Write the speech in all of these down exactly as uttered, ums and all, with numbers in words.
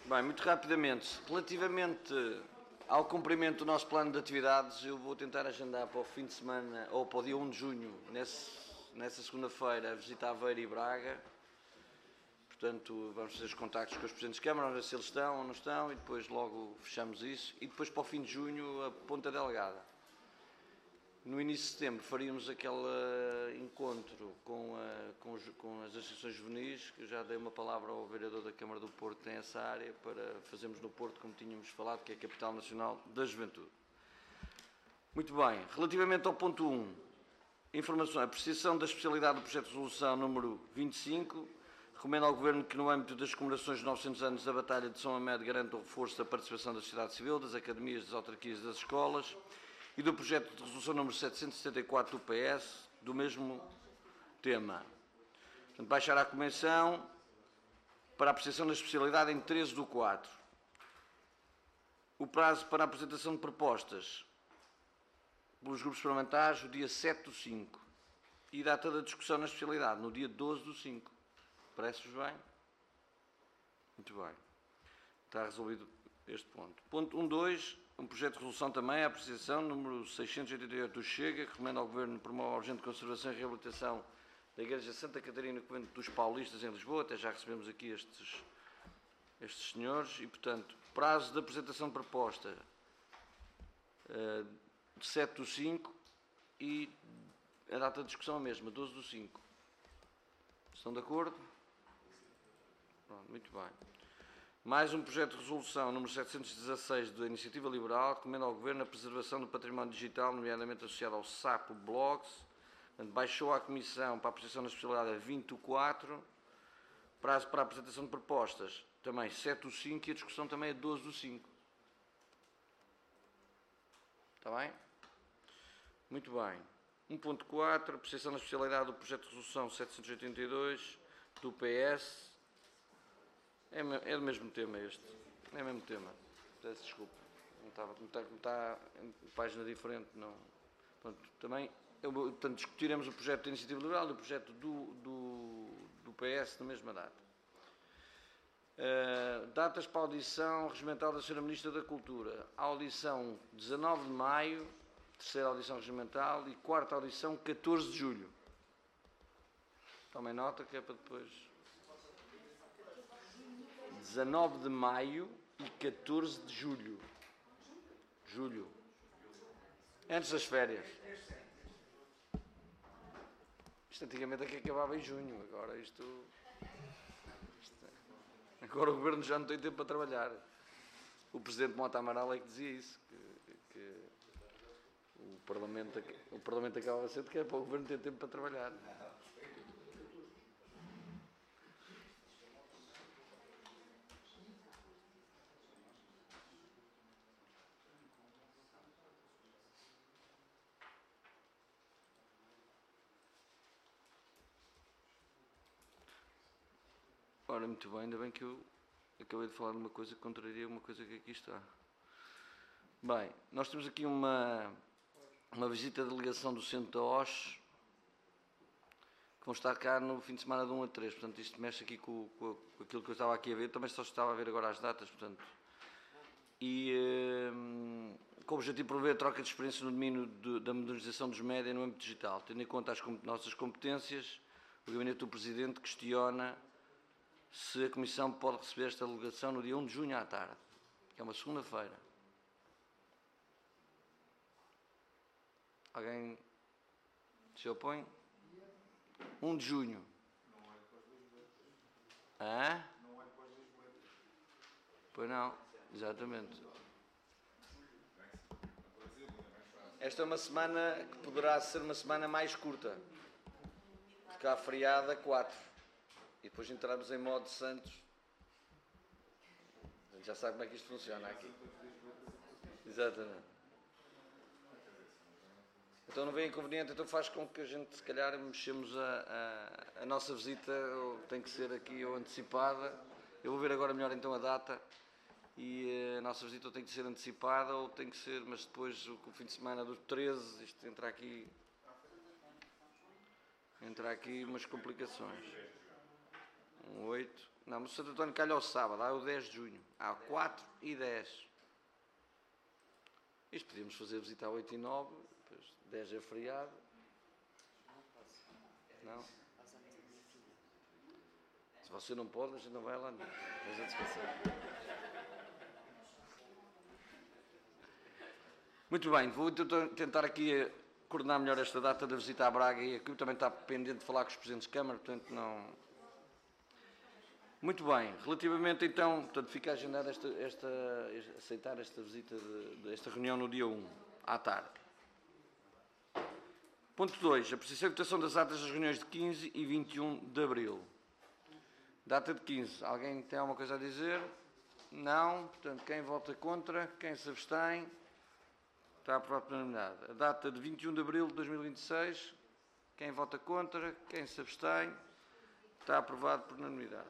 Bem, muito rapidamente, relativamente ao cumprimento do nosso plano de atividades, eu vou tentar agendar para o fim de semana, ou para o dia um de junho, nesse, nessa segunda-feira, a visita a Aveiro e Braga. Portanto, vamos fazer os contactos com os presidentes de Câmara, ver se eles estão ou não estão, e depois logo fechamos isso. E depois, para o fim de junho, a Ponta Delgada. No início de setembro faríamos aquele encontro com, a, com, com as associações juvenis, que eu já dei uma palavra ao vereador da Câmara do Porto, que tem essa área, para fazermos no Porto, como tínhamos falado, que é a Capital Nacional da Juventude. Muito bem, relativamente ao ponto um, informação, apreciação da especialidade do projeto de resolução número vinte e cinco, recomendo ao Governo que no âmbito das comemorações de novecentos anos da Batalha de São Amédio garanta o reforço da participação da sociedade civil, das academias, das autarquias e das escolas, e do projeto de resolução número setecentos e setenta e quatro do P S, do mesmo tema. Portanto, baixar à Comissão para a apreciação da especialidade em treze do quatro. O prazo para a apresentação de propostas pelos grupos parlamentares, o dia sete do cinco. E data da discussão na especialidade, no dia doze do cinco. Parece-vos bem? Muito bem. Está resolvido este ponto. Ponto um ponto dois. Um projeto de resolução também, a apreciação, número seiscentos e oitenta e oito do Chega, que recomenda ao Governo promover a urgente conservação e reabilitação da Igreja Santa Catarina, Convento dos Paulistas, em Lisboa. Até já recebemos aqui estes, estes senhores. E, portanto, prazo de apresentação de proposta uh, de sete do cinco e a data de discussão a mesma, doze do cinco. Estão de acordo? Pronto, muito bem. Mais um projeto de resolução número setecentos e dezasseis da Iniciativa Liberal, que recomenda ao Governo a preservação do património digital, nomeadamente associado ao SAPO Blogs. Baixou à Comissão para a apreciação da especialidade a vinte do quatro. Prazo para a apresentação de propostas também sete do cinco e a discussão também é doze do cinco. Está bem? Muito bem. um ponto quatro, apreciação da especialidade do projeto de resolução setecentos e oitenta e dois do P S. É, é do mesmo tema este. É o mesmo tema. Peço desculpa. Não estava, como está, como está em página diferente, não. Portanto, também, eu, portanto, discutiremos o projeto da Iniciativa Liberal e o projeto do, do, do P S na mesma data. Uh, datas para a audição regimental da senhora Ministra da Cultura. A audição dezanove de maio, terceira audição regimental, e quarta audição catorze de julho. Tomem nota que é para depois... dezanove de maio e catorze de julho. Julho. Antes das férias. Isto antigamente é que acabava em junho. Agora isto, isto... Agora o Governo já não tem tempo para trabalhar. O Presidente Mota Amaral é que dizia isso. Que, que o, Parlamento, o Parlamento acaba cedo, que é para o Governo ter tempo para trabalhar. Ora, muito bem, ainda bem que eu acabei de falar de uma coisa que contraria uma coisa que aqui está. Bem, nós temos aqui uma, uma visita de delegação do Centro da O S, que vão estar cá no fim de semana de um a três, portanto isto mexe aqui com, com, com aquilo que eu estava aqui a ver, também só estava a ver agora as datas, portanto. E um, com o objetivo de promover a troca de experiência no domínio de, da modernização dos médias no âmbito digital, tendo em conta as nossas competências, o Gabinete do Presidente questiona se a Comissão pode receber esta delegação no dia um de junho à tarde, que é uma segunda-feira. Alguém se opõe? um de junho. Hã? Pois não, exatamente. Esta é uma semana que poderá ser uma semana mais curta, porque há feriado a quatro. E depois entramos em modo Santos. A gente já sabe como é que isto funciona aqui. Exatamente. Então não vem inconveniente, então faz com que a gente, se calhar, mexemos a, a, a nossa visita, ou tem que ser aqui ou antecipada. Eu vou ver agora melhor então a data, e a nossa visita ou tem que ser antecipada, ou tem que ser, mas depois o, o fim de semana dos treze, isto entra aqui, entra aqui umas complicações. um oito. Não, mas o Santo António calha ao sábado, há o dez de junho. Há quatro e dez. Isto podíamos fazer visita a oito e nove, depois dez é feriado. Não? Se você não pode, a gente não vai lá. Não. Mas a descansar. Muito bem, vou tentar aqui coordenar melhor esta data da visita à Braga e aqui também está pendente de falar com os presidentes de Câmara, portanto não... Muito bem, relativamente então, portanto fica agendada esta, esta, aceitar esta visita, de, de, esta reunião no dia um, à tarde. Ponto dois, apreciação e votação das atas das reuniões de quinze e vinte e um de abril. Data de quinze, alguém tem alguma coisa a dizer? Não, portanto quem vota contra, quem se abstém... Está aprovado por unanimidade. A data de vinte e um de abril de dois mil e vinte e seis, quem vota contra, quem se abstém, está aprovado por unanimidade.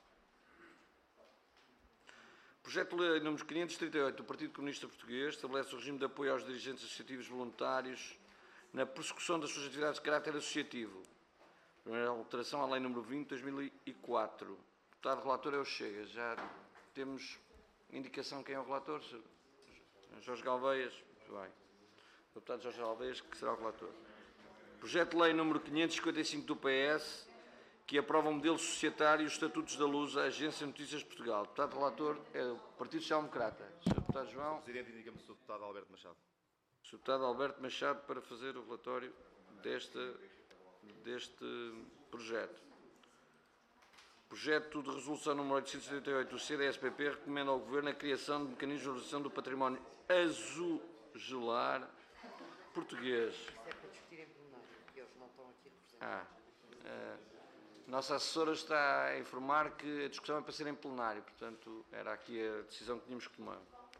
Projeto de Lei número quinhentos e trinta e oito do Partido Comunista Português estabelece o regime de apoio aos dirigentes associativos voluntários na prossecução das suas atividades de caráter associativo. Primeira alteração à Lei número vinte de dois mil e quatro. O deputado relator é o Chega. Já temos indicação quem é o relator? Jorge Galveias. Muito bem. O deputado Jorge Alveias, que será o relator. Projeto de Lei número quinhentos e cinquenta e cinco do P S, que aprova o modelo societário e os estatutos da Lusa, Agência de Notícias de Portugal. O deputado relator é o Partido Social Democrata. senhor Deputado João. Presidente, indica-me o senhor Deputado Alberto Machado. senhor Deputado Alberto Machado para fazer o relatório deste, deste projeto. Projeto de resolução número oitocentos e setenta e oito do C D S P P recomenda ao Governo a criação de mecanismos de valorização do património azulejar português. Isso é para discutir em plenário, que eles não estão aqui representados. Ah, a nossa assessora está a informar que a discussão é para ser em plenário, portanto, era aqui a decisão que tínhamos que tomar.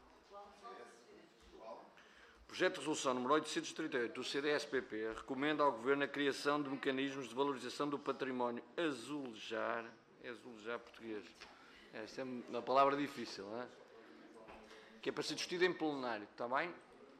Projeto de resolução número oitocentos e trinta e oito do C D S P P recomenda ao Governo a criação de mecanismos de valorização do património azulejar, é azulejar português. Esta é uma palavra difícil, não é? Que é para ser discutido em plenário, está bem?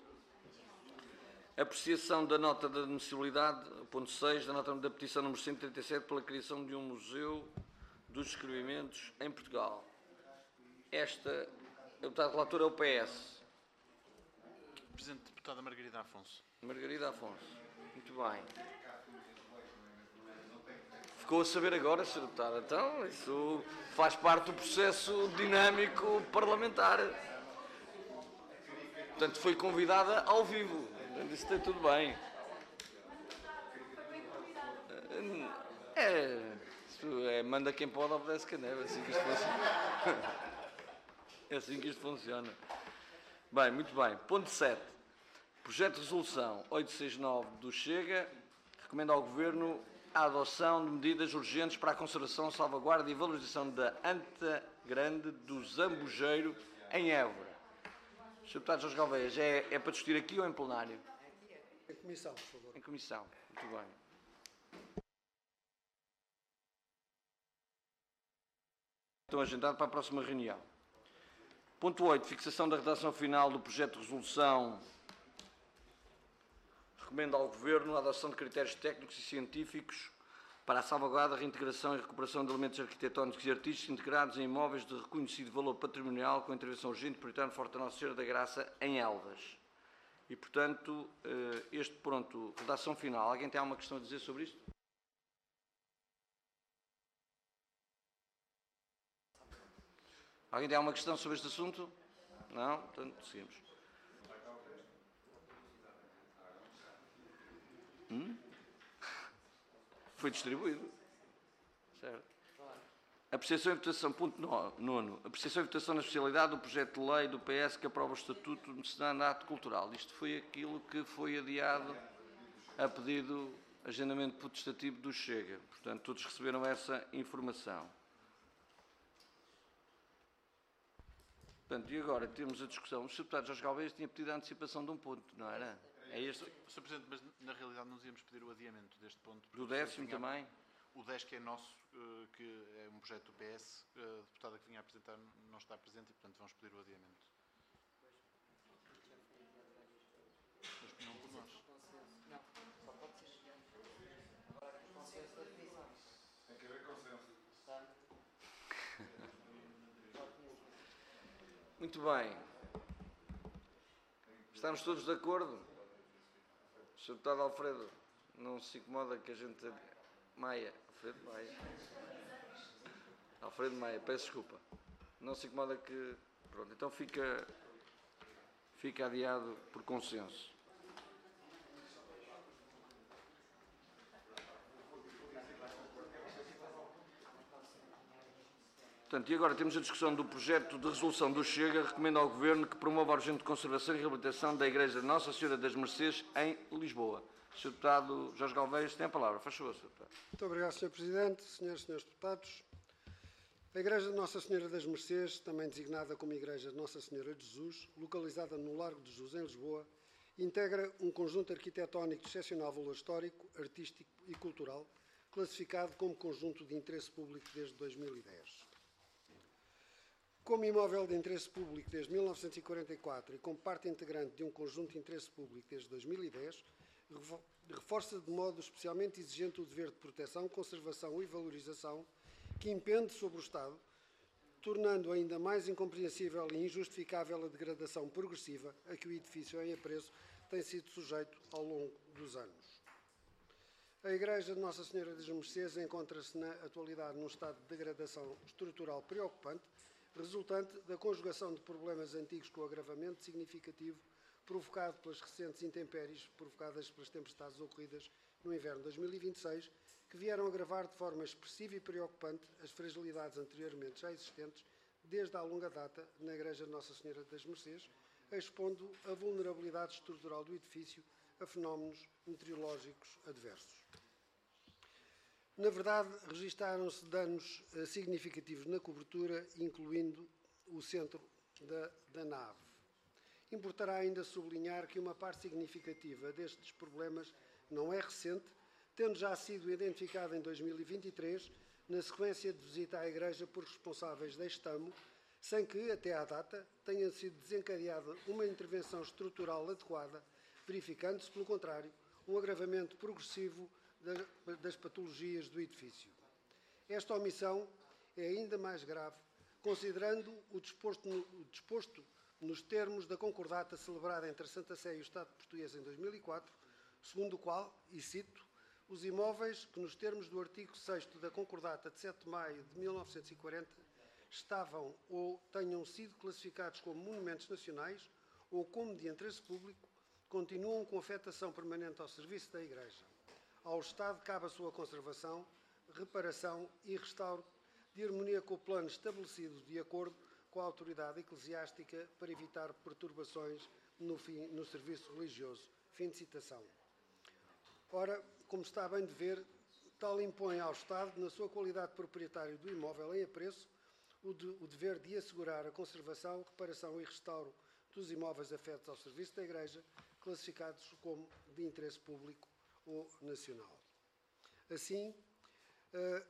Apreciação da nota de admissibilidade, ponto seis, da nota da petição número cento e trinta e sete pela criação de um museu dos descobrimentos em Portugal. Esta, o deputado relator é o P S. Presidente, deputada Margarida Afonso. Margarida Afonso. Muito bem. Ficou a saber agora, senhor Deputado. Então, isso faz parte do processo dinâmico parlamentar. Portanto, foi convidada ao vivo. Isso está tudo bem. É, é, manda quem pode, obedece quem deve. É assim que isto funciona. É assim que isto funciona. Bem, muito bem. Ponto sete. Projeto de resolução oitocentos e sessenta e nove do Chega recomenda ao Governo a adoção de medidas urgentes para a conservação, salvaguarda e valorização da anta grande do Zambujeiro em Évora. senhor Deputado Jorge Galveias, é, é para discutir aqui ou em plenário? Em comissão, por favor. Em comissão. Muito bem. Estão agendados para a próxima reunião. Ponto oito. Fixação da redação final do projeto de resolução. Recomenda ao Governo a adoção de critérios técnicos e científicos para a salvaguarda, reintegração e recuperação de elementos arquitetónicos e artísticos integrados em imóveis de reconhecido valor patrimonial com intervenção urgente e prioritária no Forte Nossa Senhora da Graça, em Elvas. E, portanto, este, pronto, redação final. Alguém tem alguma questão a dizer sobre isto? Alguém tem alguma questão sobre este assunto? Não? Portanto, seguimos. Hum? Foi distribuído. Certo. Apreciação e votação, ponto nono. Apreciação e votação na especialidade do projeto de lei do P S que aprova o Estatuto de Cidadanato Cultural. Isto foi aquilo que foi adiado a pedido de agendamento potestativo do Chega. Portanto, todos receberam essa informação. Portanto, e agora temos a discussão. O senhor Deputado Jorge Galveias tinha pedido a antecipação de um ponto, não era? É este? senhor Presidente, mas na realidade nos íamos pedir o adiamento deste ponto. Do décimo também? O dez, que é nosso, que é um projeto do P S, a deputada que vinha a apresentar não está presente e, portanto, vamos pedir o adiamento. Mas não por nós. Não, só pode ser. Agora, consenso da divisão. Tem que haver consenso. Portanto, Muito bem. Estamos todos de acordo? senhor Deputado Alfredo, não se incomoda que a gente... Maia. Alfredo Maia. Alfredo Maia, peço desculpa. Não se incomoda que... Pronto, então fica... Fica adiado por consenso. Portanto, e agora temos a discussão do projeto de resolução do Chega, recomenda ao Governo que promova a urgente conservação e reabilitação da Igreja de Nossa Senhora das Mercês em Lisboa. senhor Deputado Jorge Galvez tem a palavra. Faz favor, senhor Deputado. Muito obrigado, senhor Presidente, senhoras e senhores deputados. A Igreja de Nossa Senhora das Mercês, também designada como Igreja de Nossa Senhora de Jesus, localizada no Largo de Jesus, em Lisboa, integra um conjunto arquitetónico de excepcional valor histórico, artístico e cultural, classificado como conjunto de interesse público desde dois mil e dez. Como imóvel de interesse público desde mil novecentos e quarenta e quatro e como parte integrante de um conjunto de interesse público desde dois mil e dez, reforça de modo especialmente exigente o dever de proteção, conservação e valorização que impende sobre o Estado, tornando ainda mais incompreensível e injustificável a degradação progressiva a que o edifício em apreço tem sido sujeito ao longo dos anos. A Igreja de Nossa Senhora das Mercês encontra-se na atualidade num estado de degradação estrutural preocupante, resultante da conjugação de problemas antigos com agravamento significativo provocado pelas recentes intempéries provocadas pelas tempestades ocorridas no inverno de dois mil e vinte e seis, que vieram agravar de forma expressiva e preocupante as fragilidades anteriormente já existentes desde há longa data na Igreja de Nossa Senhora das Mercês, expondo a vulnerabilidade estrutural do edifício a fenómenos meteorológicos adversos. Na verdade, registaram-se danos uh, significativos na cobertura, incluindo o centro da, da nave. Importará ainda sublinhar que uma parte significativa destes problemas não é recente, tendo já sido identificada em dois mil e vinte e três, na sequência de visita à Igreja por responsáveis da Estamo, sem que, até à data, tenha sido desencadeada uma intervenção estrutural adequada, verificando-se, pelo contrário, um agravamento progressivo das patologias do edifício. Esta omissão é ainda mais grave, considerando o disposto, no, o disposto nos termos da concordata celebrada entre a Santa Sé e o Estado português em dois mil e quatro, segundo o qual, e cito, os imóveis que nos termos do artigo sexto da concordata de sete de maio de mil novecentos e quarenta estavam ou tenham sido classificados como monumentos nacionais ou como de interesse público, continuam com afetação permanente ao serviço da Igreja. Ao Estado cabe a sua conservação, reparação e restauro de harmonia com o plano estabelecido de acordo com a autoridade eclesiástica para evitar perturbações no, fim, no serviço religioso. Fim de citação. Ora, como está bem de ver, tal impõe ao Estado, na sua qualidade de proprietário do imóvel em apreço, o, de, o dever de assegurar a conservação, reparação e restauro dos imóveis afetos ao serviço da Igreja, classificados como de interesse público ou nacional. Assim, uh,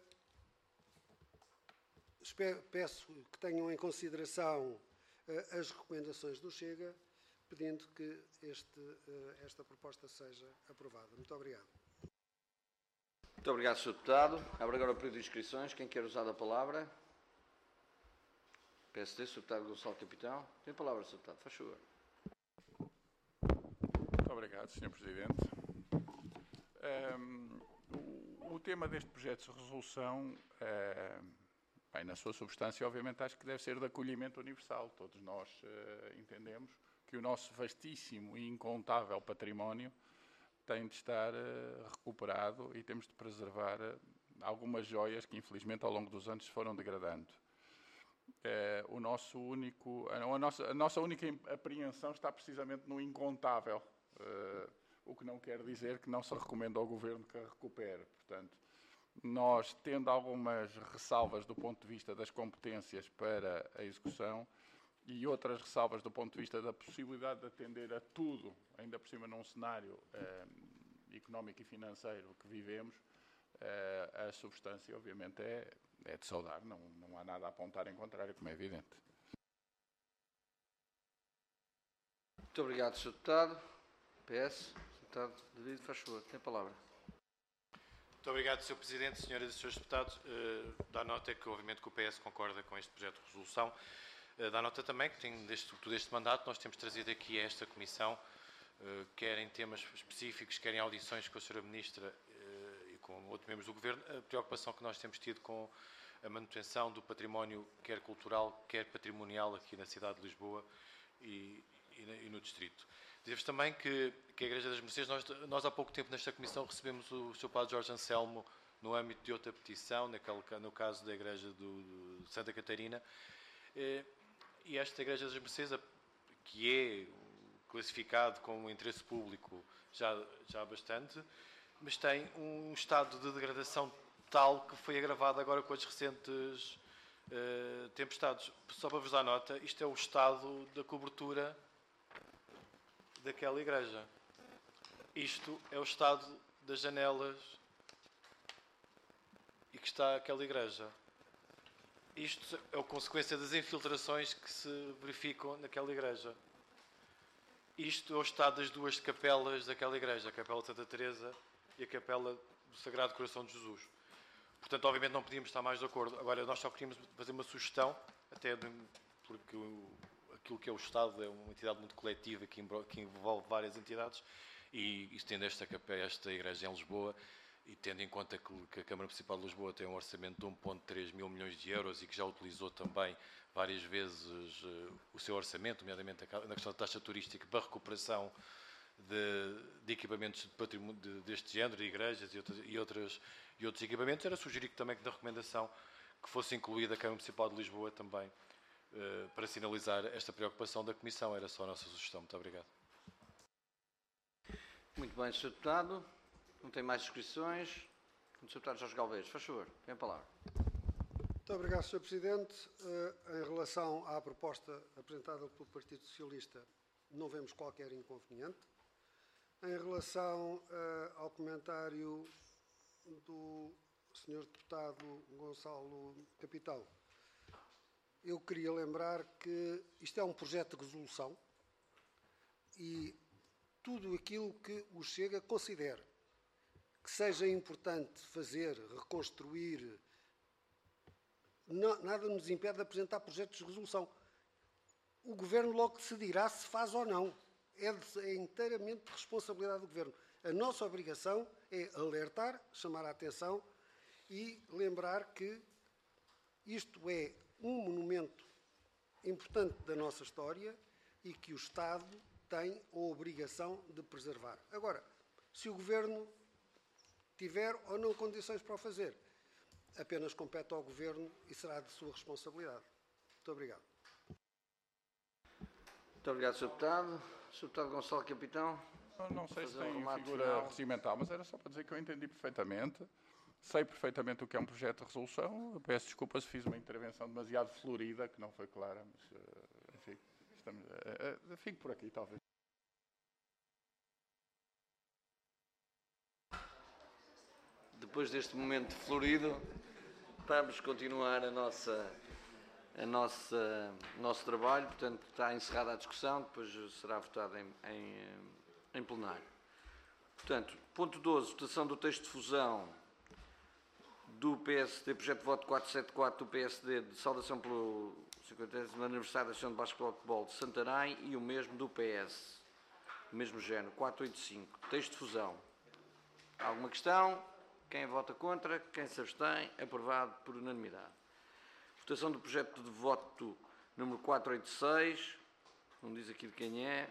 espero, peço que tenham em consideração uh, as recomendações do Chega, pedindo que este, uh, esta proposta seja aprovada. Muito obrigado. Muito obrigado, senhor Deputado. Abre agora o período de inscrições. Quem quer usar a palavra? P S D, senhor Deputado Gonçalo Capitão. Tem a palavra, senhor Deputado. Faz favor. Muito obrigado, senhor Presidente. Um, o, o tema deste projeto de resolução, uh, bem, na sua substância, obviamente, acho que deve ser de acolhimento universal. Todos nós uh, entendemos que o nosso vastíssimo e incontável património tem de estar uh, recuperado e temos de preservar uh, algumas joias que, infelizmente, ao longo dos anos se foram degradando. Uh, o nosso único, a, nossa, a nossa única apreensão está precisamente no incontável. Uh, o que não quer dizer que não se recomenda ao Governo que a recupere. Portanto, nós, tendo algumas ressalvas do ponto de vista das competências para a execução e outras ressalvas do ponto de vista da possibilidade de atender a tudo, ainda por cima num cenário eh, económico e financeiro que vivemos, eh, a substância, obviamente, é, é de saudar. Não, não há nada a apontar em contrário, como é evidente. Muito obrigado, senhor Deputado. P S, senhor Deputado David, faz favor, tem a palavra. Muito obrigado, senhor Presidente, senhoras e senhores deputados. Uh, dá nota que, obviamente, que o P S concorda com este projeto de resolução. Uh, dá nota também que, tem, desde, sobretudo este mandato, nós temos trazido aqui a esta Comissão, uh, quer em temas específicos, quer em audições com a senhora Ministra uh, e com outros membros do Governo, a preocupação que nós temos tido com a manutenção do património, quer cultural, quer patrimonial, aqui na cidade de Lisboa e, e, e no Distrito. Dizer-vos também que, que a Igreja das Mercês, nós, nós há pouco tempo nesta Comissão recebemos o seu Padre Jorge Anselmo no âmbito de outra petição, naquele, no caso da Igreja do, de Santa Catarina, e esta Igreja das Mercês, que é classificado como interesse público já, já há bastante, mas tem um estado de degradação tal que foi agravado agora com as recentes uh, tempestades. Só para vos dar nota, isto é o estado da cobertura daquela igreja. Isto é o estado das janelas e que está aquela igreja. Isto é a consequência das infiltrações que se verificam naquela igreja. Isto é o estado das duas capelas daquela igreja, a Capela de Santa Teresa e a Capela do Sagrado Coração de Jesus. Portanto, obviamente não podíamos estar mais de acordo. Agora, nós só queríamos fazer uma sugestão, até de, porque o, aquilo que é o Estado é uma entidade muito coletiva que envolve várias entidades, e, e tendo esta, esta igreja em Lisboa, e tendo em conta que, que a Câmara Municipal de Lisboa tem um orçamento de um vírgula três mil milhões de euros e que já utilizou também várias vezes uh, o seu orçamento, nomeadamente na questão da taxa turística, para a recuperação de, de equipamentos de património de, deste género, de igrejas e, outras, e, outras, e outros equipamentos, era sugerir que também que na recomendação que fosse incluída a Câmara Municipal de Lisboa também, uh, para sinalizar esta preocupação da Comissão. Era só a nossa sugestão. Muito obrigado. Muito bem, senhor Deputado. Não tem mais inscrições. O senhor Deputado Jorge Galvez, faz favor, tem a palavra. Muito obrigado, senhor Presidente. Uh, em relação à proposta apresentada pelo Partido Socialista, não vemos qualquer inconveniente. Em relação uh, ao comentário do senhor Deputado Gonçalo Capitão, eu queria lembrar que isto é um projeto de resolução e tudo aquilo que o Chega considera que seja importante fazer, reconstruir, não, nada nos impede de apresentar projetos de resolução. O Governo logo decidirá se faz ou não. É, de, é inteiramente de responsabilidade do Governo. A nossa obrigação é alertar, chamar a atenção e lembrar que isto é um monumento importante da nossa história e que o Estado tem a obrigação de preservar. Agora, se o Governo tiver ou não condições para o fazer, apenas compete ao Governo e será de sua responsabilidade. Muito obrigado. Muito obrigado, senhor Deputado. senhor Deputado Gonçalo Capitão. Não, não sei se Fazer um tem remate figura final. regimental, mas era só para dizer que eu entendi perfeitamente. Sei perfeitamente o que é um projeto de resolução. Eu peço desculpa se fiz uma intervenção demasiado florida, que não foi clara, mas, uh, enfim, estamos, uh, uh, fico por aqui, talvez. Depois deste momento florido, vamos continuar a nossa, a nossa, o nosso trabalho. Portanto, está encerrada a discussão, depois será votada em, em, em plenário. Portanto, ponto doze, votação do texto de fusão do P S D, projeto de voto quatrocentos e setenta e quatro do P S D, de saudação pelo cinquentésimo aniversário da Associação de Basquetebol de Santarém, e o mesmo do P S, do mesmo género, quatrocentos e oitenta e cinco. Texto de fusão. Alguma questão? Quem vota contra? Quem se abstém? Aprovado por unanimidade. Votação do projeto de voto número quatrocentos e oitenta e seis. Não diz aqui de quem é,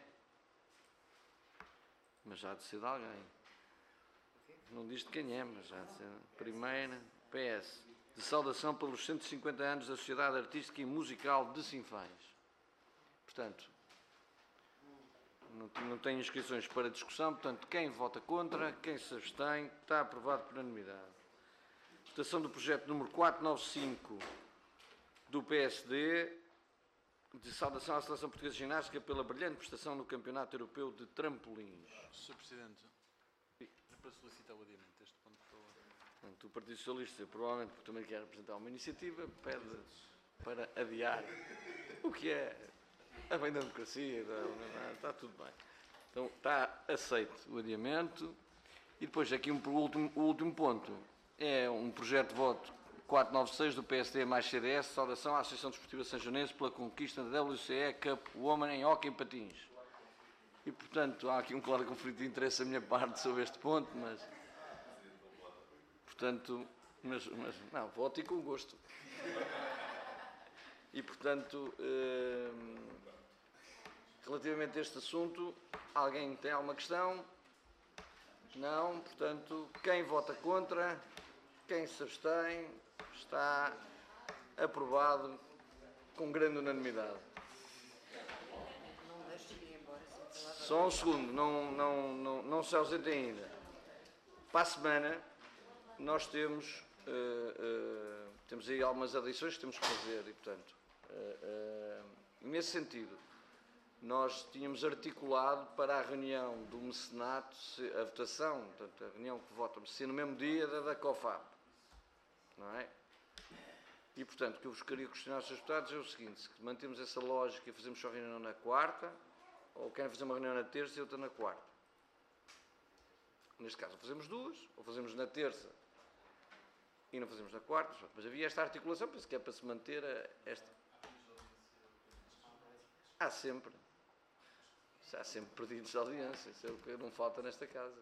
mas já há de ser de alguém. Não diz de quem é, mas já há de ser. Primeira, P S. De saudação pelos cento e cinquenta anos da Sociedade Artística e Musical de Sinfãs. Portanto, Não, não tem inscrições para discussão, portanto, quem vota contra, quem se abstém, está aprovado por unanimidade. Votação do projeto número quatrocentos e noventa e cinco do P S D, de saudação à Seleção Portuguesa de Ginástica pela brilhante prestação no Campeonato Europeu de Trampolins. senhor Presidente, é para solicitar o adiamento deste ponto, por favor. Portanto, o Partido Socialista, provavelmente porque também quer apresentar uma iniciativa, pede para adiar, o que é a bem da democracia, está tudo bem. Então, está aceito o adiamento. E depois, aqui um, o, último, o último ponto é um projeto de voto quatrocentos e noventa e seis do P S D mais C D S, saudação à Associação Desportiva Sanjonense pela conquista da W C E Cup Women em Hóquei em Patins. E, portanto, há aqui um claro conflito de interesse da minha parte sobre este ponto, mas... Portanto, mas, mas não, voto e com gosto. E, portanto, eh, relativamente a este assunto, alguém tem alguma questão? Não, portanto, quem vota contra, quem se abstém, está aprovado com grande unanimidade. Não deixes ir embora sem falar. Só um segundo, não, não, não, não se ausentem ainda. Para a semana, nós temos, uh, uh, temos aí algumas adições que temos que fazer e, portanto, uh, uh, nesse sentido, nós tínhamos articulado para a reunião do mecenato, a votação, portanto, a reunião que vota ser no mesmo dia da da COFAP, não é? E, portanto, o que eu vos queria questionar aos seus deputados é o seguinte: se mantemos essa lógica e fazemos só a reunião na quarta, ou querem fazer uma reunião na terça e outra na quarta? Neste caso, ou fazemos duas, ou fazemos na terça e não fazemos na quarta, mas havia esta articulação, penso que é para se manter a, esta... Há sempre. Há sempre perdidos de audiência, isso é o que não falta nesta casa.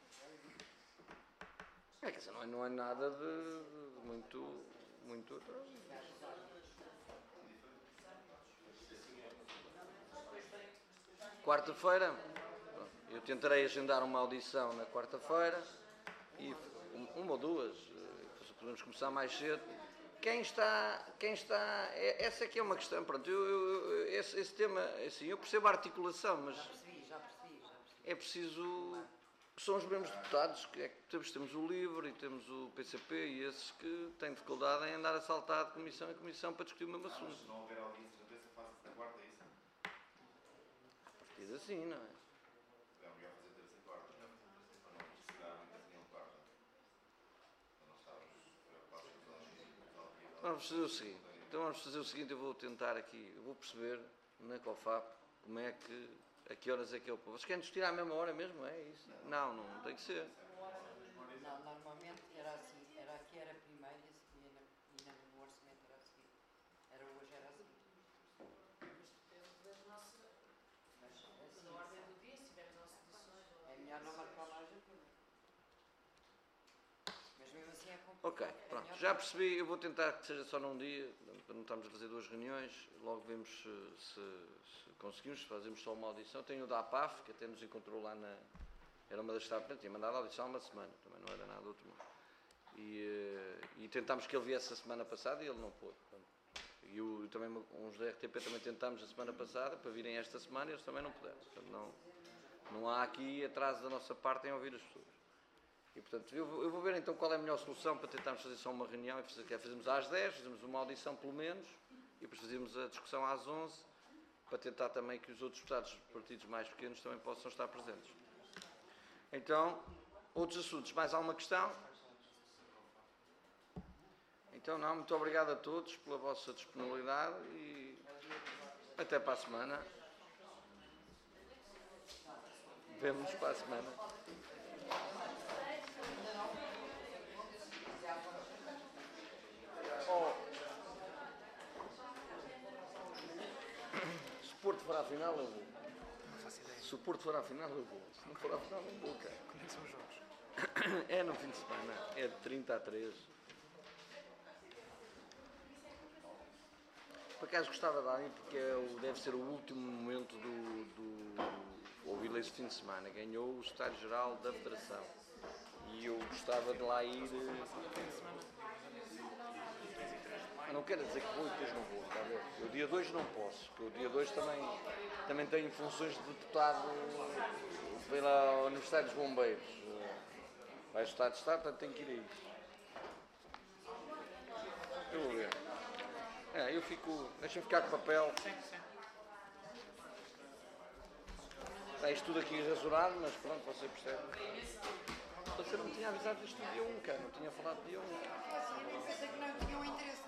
É, quer dizer, não é, não é nada de, de muito... muito... Quarta-feira, eu tentarei agendar uma audição na quarta-feira, e uma ou duas, podemos começar mais cedo. Quem está, quem está, essa aqui é uma questão, pronto, eu, eu, esse, esse tema, assim, eu percebo a articulação, mas Já percebi, já percebi, já percebi. é preciso, são os mesmos deputados, que é que temos, temos o LIVRE e temos o P C P e esses que têm dificuldade em andar a saltar de comissão em comissão para discutir o mesmo assunto. Se não houver audiência na terça, faz-se na quarta, é isso? A partir de assim, não é? É melhor fazer terça e quarta, para não precisar muita reunião de quarta. Para não estarmos preocupados com todas as Vamos fazer o seguinte, então vamos fazer o seguinte, eu vou tentar aqui, eu vou perceber na COFAP como é que, a que horas é que é o povo. Vocês querem discutir à mesma hora mesmo, é isso? Não, não tem que ser. Não, normalmente era assim, era aqui era primeiro e a seguir na, e na, no orçamento era a seguir. Era hoje, era assim. Mas assim, é melhor não marcar mais a coisa. Mas mesmo assim é complicado. Ok, É pronto, melhor já não- percebi, eu vou tentar que seja só num dia, para não estarmos a fazer duas reuniões, logo vemos se, se, se conseguimos, se fazemos só uma audição. Tenho o da APAF, que até nos encontrou lá na... Era uma das estados, tinha mandado a audição há uma semana, também não era nada último. E, eh, e tentámos que ele viesse a semana passada e ele não pôde. Portanto, e eu, também, uns da R T P também tentámos a semana passada para virem esta semana e eles também não puderam. Portanto, não, não há aqui atraso da nossa parte em ouvir as pessoas. E, portanto, eu vou, eu vou ver então qual é a melhor solução para tentarmos fazer só uma reunião e fazer, que é fazermos às dez, fazemos uma audição pelo menos, e depois fazemos a discussão às onze, para tentar também que os outros deputados dos partidos mais pequenos também possam estar presentes. Então, outros assuntos, mais alguma questão? Então não, muito obrigado a todos pela vossa disponibilidade e até para a semana. Vemo-nos para a semana. Oh. Se o Porto for à final, eu vou. Se o Porto for à final, eu vou. Se não for à final, não vou, cara. Quando é que são os jogos? É no fim de semana. É de trinta a três. Por acaso gostava de ir porque é o, deve ser o último momento do, do ouvi-lo este fim de semana. Ganhou o Secretário-Geral da Federação. E eu gostava de lá ir. Não quero dizer que vou e depois não vou, está a ver? Eu dia dois não posso, porque o dia dois também, também tenho funções de deputado pela Universidade dos Bombeiros. Vai estar de Estado, portanto tenho que ir a isso. Eu vou ver. É, eu fico. Deixa-me ficar com o papel. Sim, sim. Está isto tudo aqui rasurado, mas pronto, você percebe. Você não me tinha avisado disto do dia um, cara, não tinha falado do dia um. Eu pensei que não tinham interesse.